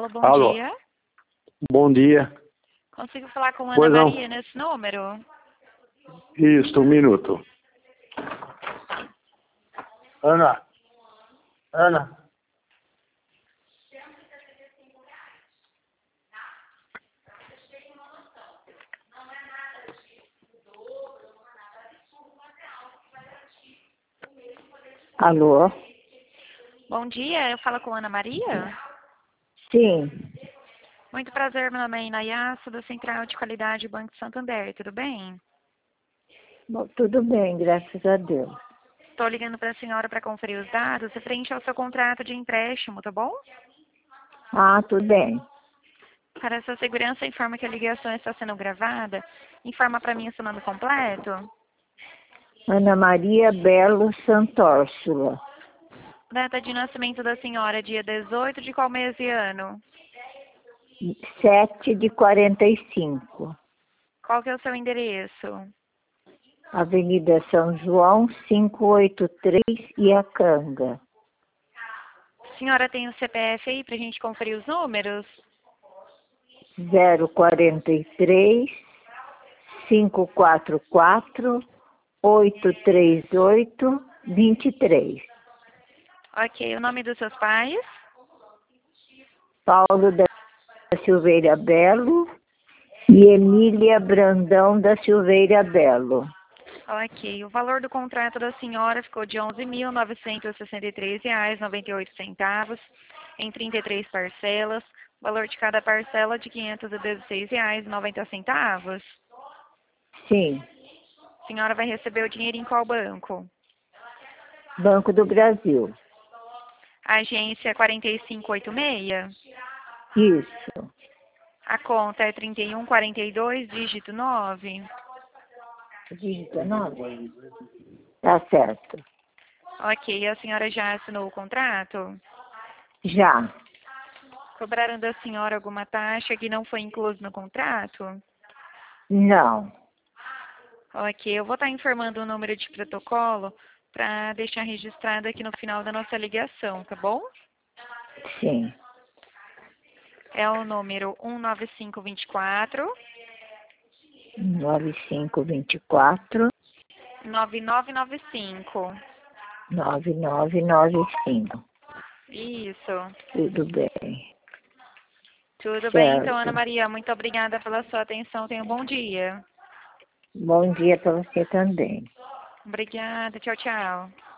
bom Alô. dia. Bom dia. Consigo falar com Ana Pois não. Maria nesse número? Isso, um minuto. Ana. Ana. Alô? Bom dia, eu falo com Ana Maria? Sim, Muito prazer, meu nome é Inayassa, da Central de Qualidade Banco Santander, tudo bem? bom, tudo bem, graças a Deus. Estou ligando para a senhora para conferir os dados referente ao seu contrato de empréstimo, tá bom? Ah, tudo bem. Para sua segurança, informa que a ligação está sendo gravada. Informa para mim o seu nome completo. Ana Maria Belo Santórsula, Data de nascimento da senhora, dia 18 de qual mês e ano? 7/45, Qual que é o seu endereço? Avenida São João, 583, Iacanga. A senhora tem o CPF aí para a gente conferir os números? 043 544 838 23. Ok, o nome dos seus pais? Paulo da Silveira Belo e Emília Brandão da Silveira Belo. Ok, o valor do contrato da senhora ficou de R$ 11.963,98 em 33 parcelas. O valor de cada parcela de R$ 516,90. Sim, A senhora vai receber o dinheiro em qual banco? Banco do Brasil. Agência 4586? Isso, A conta é 3142, dígito 9? dígito 9. Tá certo. Ok, a senhora já assinou o contrato? Já. Cobraram da senhora alguma taxa que não foi incluso no contrato? Não. Ok, eu vou estar informando o número de protocolo para deixar registrado aqui no final da nossa ligação, tá bom? Sim. É o número 19524 9524 9995. 9995. Isso. Tudo bem. Tudo bem, então, Ana Certo. Maria, muito obrigada pela sua atenção. Tenha um bom dia. Bom dia para você também. Obrigada, tchau, tchau.